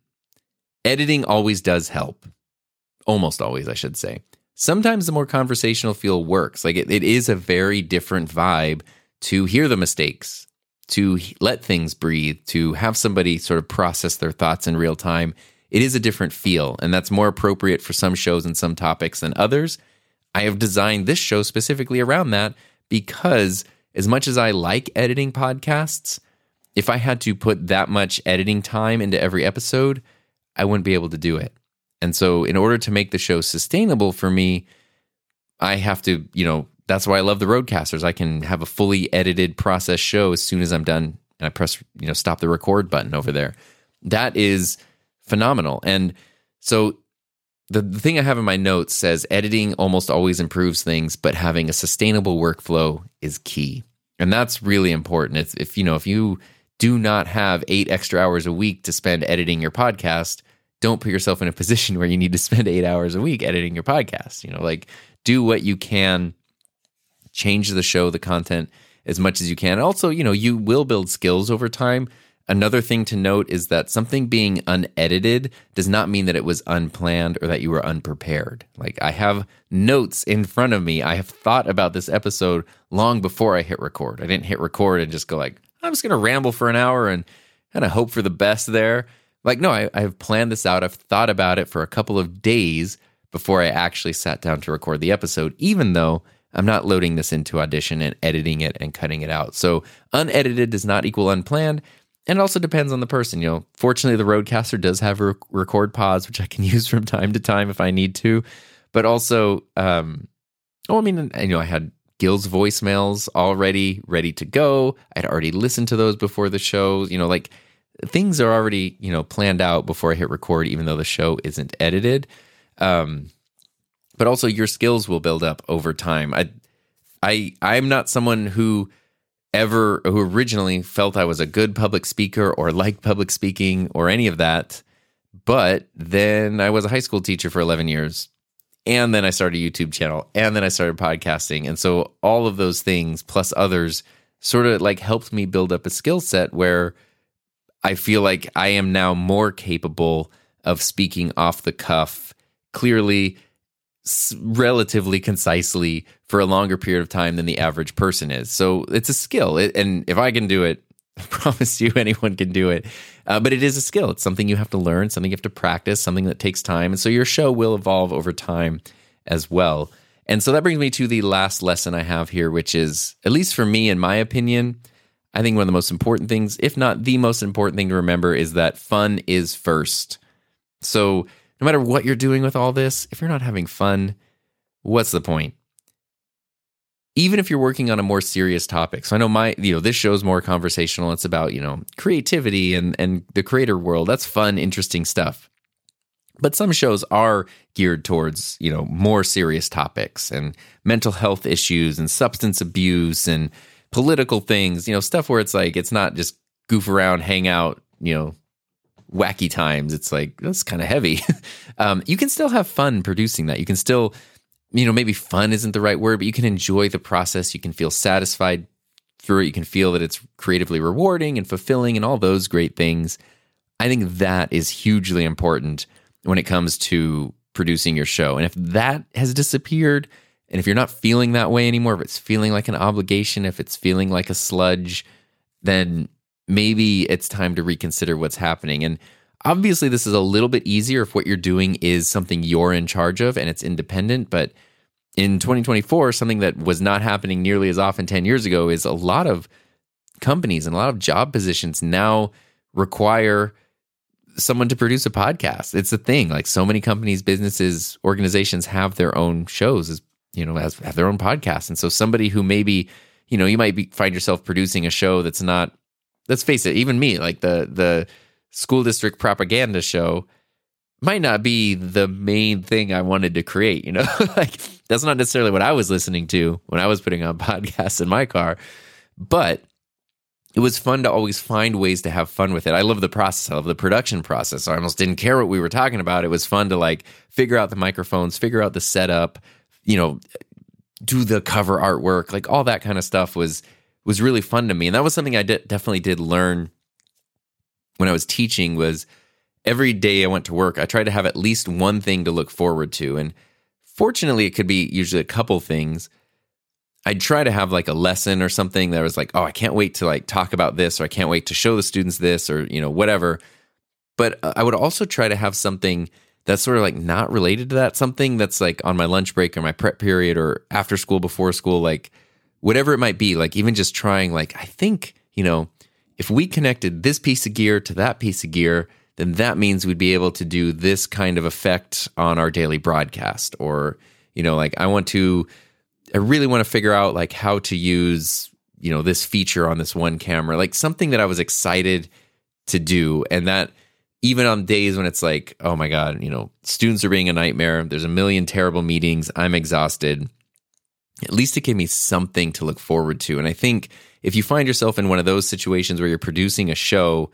[SPEAKER 1] editing always does help. Almost always, I should say. Sometimes the more conversational feel works. Like it is a very different vibe to hear the mistakes, to let things breathe, to have somebody sort of process their thoughts in real time. It is a different feel, and that's more appropriate for some shows and some topics than others. I have designed this show specifically around that because as much as I like editing podcasts, if I had to put that much editing time into every episode, I wouldn't be able to do it. And so in order to make the show sustainable for me, I have to, that's why I love the Roadcasters. I can have a fully edited process show as soon as I'm done and I press, stop the record button over there. That is phenomenal. And so the thing I have in my notes says editing almost always improves things, but having a sustainable workflow is key. And that's really important. It's if you do not have 8 extra hours a week to spend editing your podcast, don't put yourself in a position where you need to spend 8 hours a week editing your podcast. Do what you can, change the show, the content as much as you can. Also, you will build skills over time. Another thing to note is that something being unedited does not mean that it was unplanned or that you were unprepared. Like I have notes in front of me. I have thought about this episode long before I hit record. I didn't hit record and just go like, I'm just going to ramble for an hour and kind of hope for the best there. Like, no, I have planned this out. I've thought about it for a couple of days before I actually sat down to record the episode, even though I'm not loading this into Audition and editing it and cutting it out. So unedited does not equal unplanned. And it also depends on the person. Fortunately, the Roadcaster does have record pods, which I can use from time to time if I need to. But also, I had Gil's voicemails already ready to go. I'd already listened to those before the show. Things are already, planned out before I hit record, even though the show isn't edited. But also your skills will build up over time. I'm not someone who originally felt I was a good public speaker or liked public speaking or any of that. But then I was a high school teacher for 11 years. And then I started a YouTube channel. And then I started podcasting. And so all of those things, plus others, sort of like helped me build up a skill set where I feel like I am now more capable of speaking off the cuff, clearly, relatively concisely for a longer period of time than the average person is. So it's a skill. And if I can do it, I promise you anyone can do it. But it is a skill. It's something you have to learn, something you have to practice, something that takes time. And so your show will evolve over time as well. And so that brings me to the last lesson I have here, which is, at least for me, in my opinion, I think one of the most important things, if not the most important thing to remember, is that fun is first. So no matter what you're doing with all this, if you're not having fun, what's the point? Even if you're working on a more serious topic. So I know this show is more conversational. It's about, creativity and the creator world. That's fun, interesting stuff. But some shows are geared towards, more serious topics and mental health issues and substance abuse and political things, stuff where it's like, it's not just goof around, hang out, wacky times. It's like, that's kind of heavy. You can still have fun producing that. You can still, maybe fun isn't the right word, but you can enjoy the process. You can feel satisfied through it. You can feel that it's creatively rewarding and fulfilling and all those great things. I think that is hugely important when it comes to producing your show. And if that has disappeared, and if you're not feeling that way anymore, if it's feeling like an obligation, if it's feeling like a sludge, then maybe it's time to reconsider what's happening. And obviously, this is a little bit easier if what you're doing is something you're in charge of and it's independent. But in 2024, something that was not happening nearly as often 10 years ago is a lot of companies and a lot of job positions now require someone to produce a podcast. It's a thing. Like, so many companies, businesses, organizations have their own shows, have their own podcasts. And so somebody who maybe, you might find yourself producing a show that's not, let's face it, even me, like the school district propaganda show might not be the main thing I wanted to create, like, that's not necessarily what I was listening to when I was putting on podcasts in my car, but it was fun to always find ways to have fun with it. I love the process. I love the production process. I almost didn't care what we were talking about. It was fun to figure out the microphones, figure out the setup, do the cover artwork, like all that kind of stuff was really fun to me. And that was something I definitely did learn when I was teaching. Was every day I went to work, I tried to have at least one thing to look forward to. And fortunately, it could be usually a couple things. I'd try to have a lesson or something that was like, oh, I can't wait to talk about this, or I can't wait to show the students this, or, whatever. But I would also try to have something that's sort of not related to that, something that's on my lunch break or my prep period or after school, before school, whatever it might be, even just trying, I think, if we connected this piece of gear to that piece of gear, then that means we'd be able to do this kind of effect on our daily broadcast. Or, I really want to figure out how to use, this feature on this one camera, something that I was excited to do. And that even on days when it's oh my God, students are being a nightmare, there's a million terrible meetings, I'm exhausted, at least it gave me something to look forward to. And I think if you find yourself in one of those situations where you're producing a show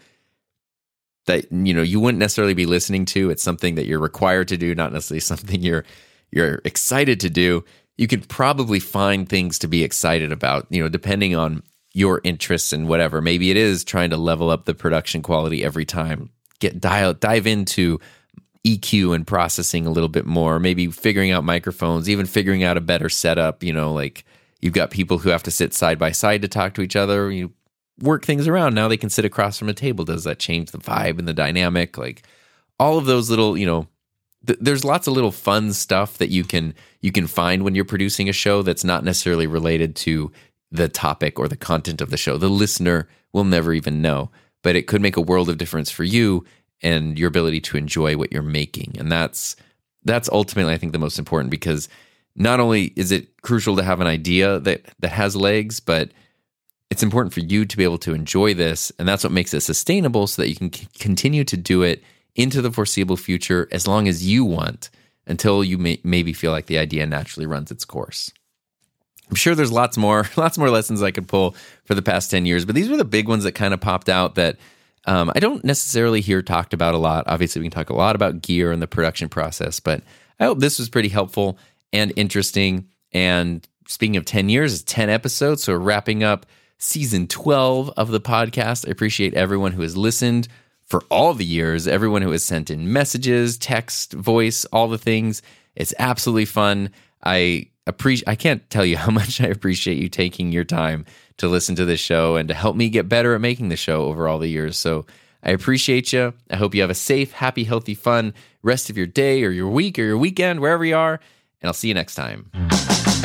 [SPEAKER 1] that, you wouldn't necessarily be listening to, it's something that you're required to do, not necessarily something you're excited to do, you could probably find things to be excited about, depending on your interests and whatever. Maybe it is trying to level up the production quality every time, dive into EQ and processing a little bit more, maybe figuring out microphones, even figuring out a better setup, you've got people who have to sit side by side to talk to each other, you work things around. Now they can sit across from a table. Does that change the vibe and the dynamic? All of those little, there's lots of little fun stuff that you can find when you're producing a show that's not necessarily related to the topic or the content of the show. The listener will never even know, but it could make a world of difference for you and your ability to enjoy what you're making. And that's ultimately, I think, the most important, because not only is it crucial to have an idea that has legs, but it's important for you to be able to enjoy this. And that's what makes it sustainable, so that you can continue to do it into the foreseeable future as long as you want, until you maybe feel like the idea naturally runs its course. I'm sure there's lots more lessons I could pull for the past 10 years, but these were the big ones that kind of popped out that I don't necessarily hear talked about a lot. Obviously, we can talk a lot about gear and the production process, but I hope this was pretty helpful and interesting. And speaking of 10 years, 10 episodes, so we're wrapping up season 12 of the podcast. I appreciate everyone who has listened for all the years, everyone who has sent in messages, text, voice, all the things. It's absolutely fun. I can't tell you how much I appreciate you taking your time to listen to this show and to help me get better at making the show over all the years. So I appreciate you. I hope you have a safe, happy, healthy, fun rest of your day or your week or your weekend, wherever you are. and I'll see you next time.